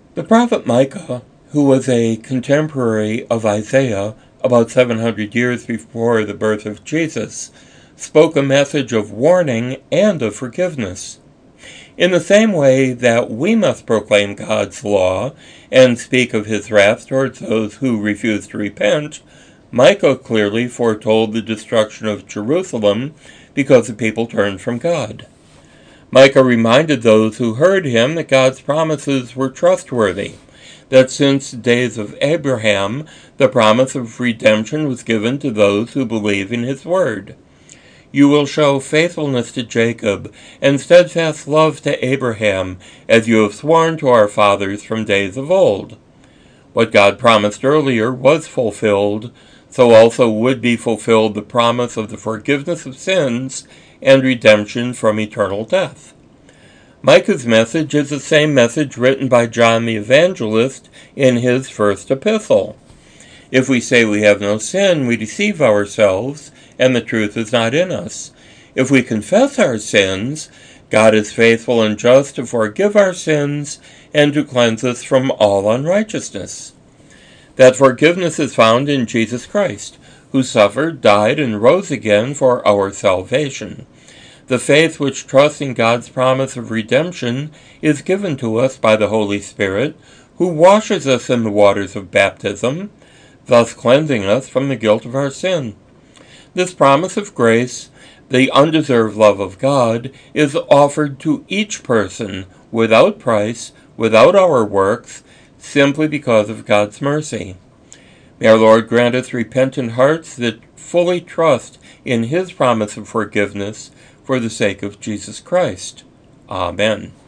The prophet Micah, who was a contemporary of Isaiah about 700 years before the birth of Jesus, spoke a message of warning and of forgiveness. In the same way that we must proclaim God's law and speak of his wrath towards those who refuse to repent, Micah clearly foretold the destruction of Jerusalem because the people turned from God. Micah reminded those who heard him that God's promises were trustworthy, that since the days of Abraham, the promise of redemption was given to those who believe in his word. You will show faithfulness to Jacob and steadfast love to Abraham, as you have sworn to our fathers from days of old. What God promised earlier was fulfilled, so also would be fulfilled the promise of the forgiveness of sins and redemption from eternal death. Micah's message is the same message written by John the Evangelist in his first epistle. If we say we have no sin, we deceive ourselves, and the truth is not in us. If we confess our sins, God is faithful and just to forgive our sins and to cleanse us from all unrighteousness. That forgiveness is found in Jesus Christ, who suffered, died, and rose again for our salvation. The faith which trusts in God's promise of redemption is given to us by the Holy Spirit, who washes us in the waters of baptism, thus cleansing us from the guilt of our sin. This promise of grace, the undeserved love of God, is offered to each person without price, without our works, simply because of God's mercy. May our Lord grant us repentant hearts that fully trust in his promise of forgiveness for the sake of Jesus Christ. Amen.